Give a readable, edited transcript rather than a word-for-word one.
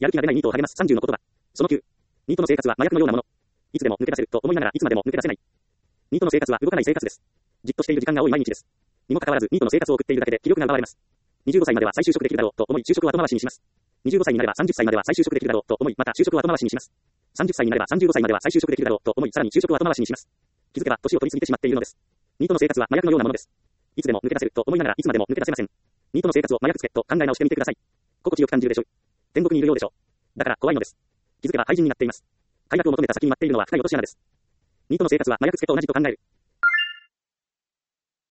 やる気が出ないニートを励ます30の言葉。その9。ニートの生活は麻薬のようなもの。いつでも抜け出せると思いながらいつまでも抜け出せない。ニートの生活は動かない生活です。じっとしている時間が多い毎日です。にもかかわらずニートの生活を送っているだけで気力が奪われます。25歳までは再就職できるだろうと思い就職を後回しにします。25歳になれば30歳までは再就職できるだろうと思いまた就職を後回しにします。30歳になれば35歳までは再就職できるだろうと思いさらに就職を後回しにします。気づけば年を取り過ぎてしまっているのです。ニートの生活は麻薬のようなものです。いつでも抜け出せると思いながらいつまでも抜け出せません。ニートの生活を麻薬付けと考え直してみてください。心地よく感じるでしょう。天国にいるようでしょう。だから怖いのです。気づけば廃人になっています。快楽を求めた先に待っているのは深い落とし穴です。ニートの生活は麻薬付けと同じと考える。